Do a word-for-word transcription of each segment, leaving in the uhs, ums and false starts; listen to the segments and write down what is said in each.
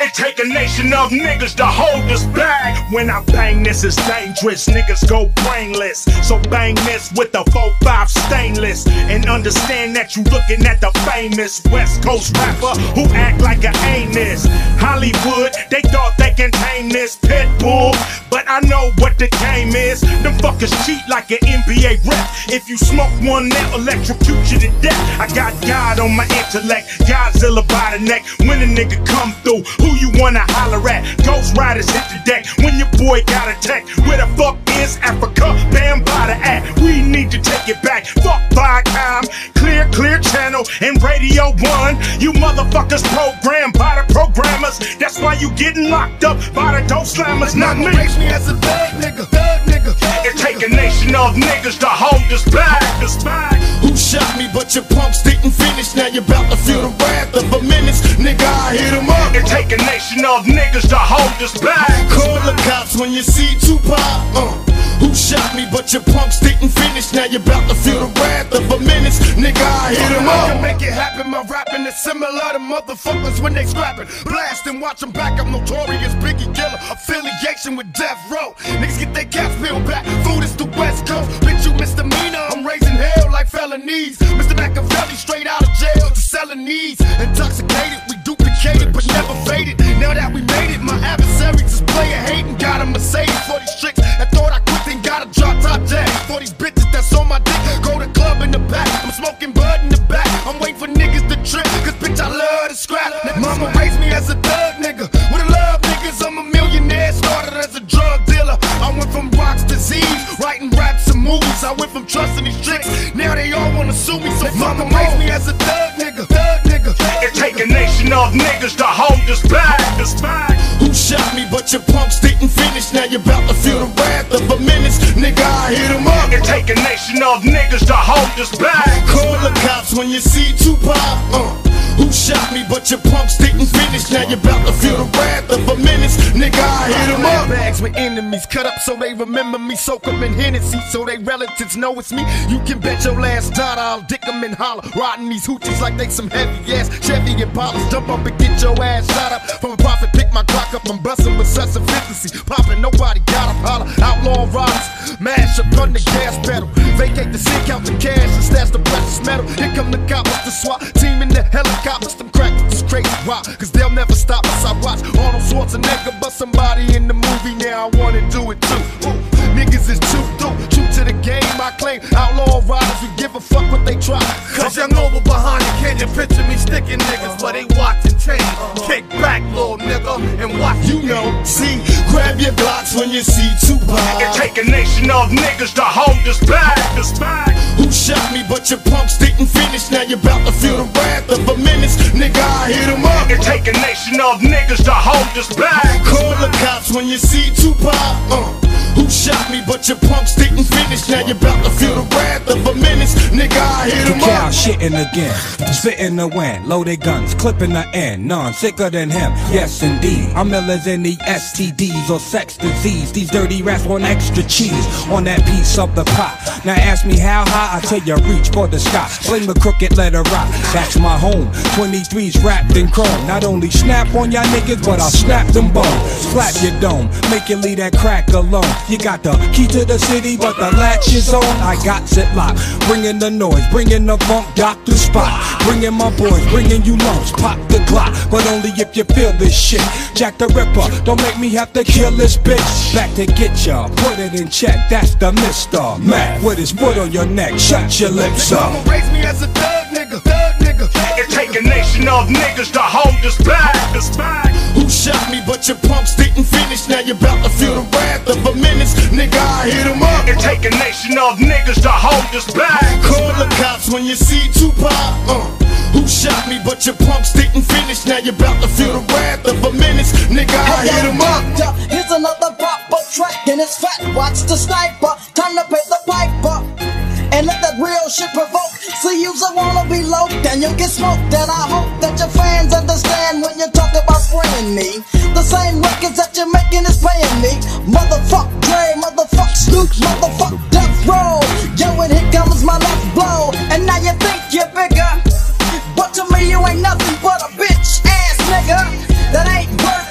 It take a nation of niggas to hold this back. When I bang this, it's dangerous. Niggas go brainless. So bang this with a four five stainless. And understand that you looking at the famous West Coast rapper who act like an anus. Hollywood, they thought they can tame this pit bull, but I know what the game is. Them fuckers cheat like an N B A rep. If you smoke one, they'll electrocute you to death. I got God on my intellect, Godzilla by the neck. When a nigga come through, who you wanna holler at? Ghost Riders hit the deck when your boy got attacked. Where the fuck is Africa? Bam by the act. We need to take it back. Fuck Viacom, clear, clear channel, and Radio One. You motherfuckers programmed by the programmers. That's why you getting locked up by the dope slammers, not me. Raise me as a thug nigga, thug nigga. It take a nation of niggas to hold us back, us back. Who shot me but your punks didn't finish? Now you're about to feel the wrath of a menace. Nigga, I hit him up. It take a nation of niggas to hold us back. Call the cops when you see Tupac. Uh. Who shot me but your punks didn't finish? Now you're about to feel the wrath of a menace. Nigga, I hit him up. I can make it happen. My rapping is similar to motherfuckers when they scrapping. Blast and watch them back. I'm notorious Biggie killer. Affiliation with Death Row. Niggas get their caps peeled back. Food is the West Coast. Bitch, you misdemeanor. I'm raising hell like felonies. Mister Machiavelli straight out of jail to selling knees. Intoxicated, we duplicated but never faded. Now that we made it, my adversaries is player hating. Got a Mercedes for these tricks that thought I quit, then got a drop top jag. For these bitches that's on my dick, go to club in the back. I'm smoking bud in the back. I'm waiting for niggas to trip, cause bitch I love to scrap. Mama raised me as a thug nigga. With a love niggas, I'm a millionaire. Started as a drug dealer. I went from rocks to Z's, writing raps and movies. I went from trusting these tricks, now they all wanna sue me. So mama raised me as a thug nigga, thug nigga. It take a nation of niggas to hold us back, us back. Who shot me but your punks didn't finish? Now you're about to feel the wrath of a menace. Nigga, I hit him up. It take a nation of niggas to hold us back. Call the cops when you see Tupac. Uh. Who shot me but your punks didn't finish? Now you're about to feel the wrath of a menace. Nigga, I hit him up. Bags with enemies cut up so they remember me. Soak them in Hennessy so they relatives know it's me. You can bet your last dollar I'll dick them and holler. Riding these hoochies like they some heavy ass Chevy Impalas. Jump up and get your ass shot up. From a profit, pick my clock up. I'm busting with such efficiency. Popping, nobody got 'em holler. Outlaw riders, mash up on the gas pedal. Vacate the scene, count the cash and stash the precious metal. Here come the cops, the SWAT team in the helicopter. Them crackers is crazy, why? Cause they'll never stop us. I watch Arnold Schwarzenegger bust somebody in the movie. Now I wanna do it too. Ooh, niggas is too through, true to the game. I claim outlaw riders, we give a fuck what they try. Cause young over behind you, can you picture me sticking niggas? But they watching change. Kick back, little nigga, and watch. You know, see, grab your blocks when you see Tupac. It take a nation of niggas to hold us back, us back. Who shot me but your punks didn't finish? Now you're about to feel the wrath of a menace. Nigga, I hit him up. It take a nation of niggas to hold us back. Call the cops when you see Tupac. Uh. Who shot me but your punks didn't finish? Now you're about to feel the wrath of a menace. Nigga, I hit him Cow up. shitting again, spitting the wind, loaded guns, clipping the end. None sicker than him, yes indeed. I'm illers in the S T Ds or sex disease. These dirty rats want extra cheese on that piece of the pot. Now ask me how high, I tell you reach for the sky. Fling the crooked, let her rock. That's my home. twenty-threes wrapped in chrome. Not only snap on y'all niggas, but I'll snap them bones. Slap your dome, make you leave that crack alone. You got the key to the city, but the latch is on. I got it locked. Bringing the noise, bringing the funk, Doctor Spot. Bringing my boys, bringing you lumps. Pop the Glock, but only if you feel this shit. Jack the Ripper, don't make me have to kill this bitch. Back to get ya, put it in check. That's the Mister Mac with his foot on your neck. Shut your lips up. Mama raised me as a thug nigga, thug nigga. It take a nation of niggas to hold us back, us back. Who shot me but your punks didn't finish? Now you're about to feel the wrath of a menace. Nigga, I hit him up. It take a nation of niggas to hold us back. Call the cops when you see Tupac. Uh. Who shot me but your punks didn't finish? Now you're about to feel the wrath of a menace. Nigga, I hit him up. Here's another proper track and it's fat. Watch the sniper, time to pay the piper. And let that real shit provoke. See you's a wanna be low, then you'll get smoked. And I hope that your fans understand when you talk about spraying me. The same records that you're making is paying me. Motherfuck Dre, motherfuck Snoop, motherfuck Death Row. Yo, and here comes my left blow. And now you think you're bigger, but to me you ain't nothing but a bitch ass nigga that ain't worth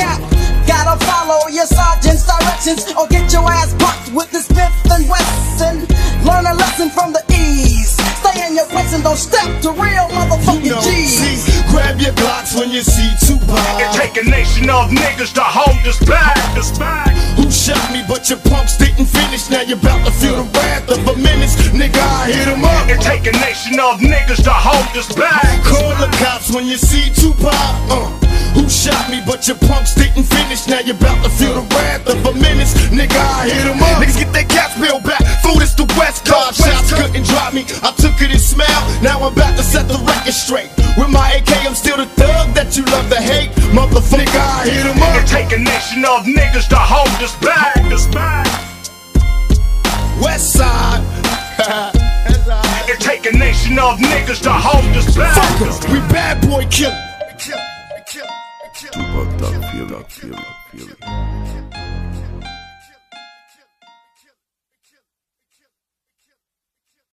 cap. Gotta follow your sergeant's directions or get your ass popped with the Smith and Wesson. Learn a lesson from the E's. Stay in your place and don't step to real motherfucking You know, G's. see, grab your Glocks when you see Tupac. It take a nation of niggas to hold this back. This back. Who shot me, but your punks didn't finish. Now you're about to feel the wrath of a menace. Nigga, I hit him up. It take a nation of niggas to hold this back. Call the cops when you see Tupac. Uh, who shot me, but your punks didn't finish. Now you're about to feel the wrath of a menace. Nigga, I hit him up. Niggas get their caps peeled back. Food is the West Coast. Shots couldn't drop me. I took it and smiled. Now I'm about to set the record straight. With my A K, I'm still the thug that you love to hate. Motherfucker, I hit him up. It take a nation of niggas to hold this back. This back. West Side. It take a nation of niggas to hold this back. Fuck us, we bad boy killer. Tupac, Thug, feel it, feel it, feel it.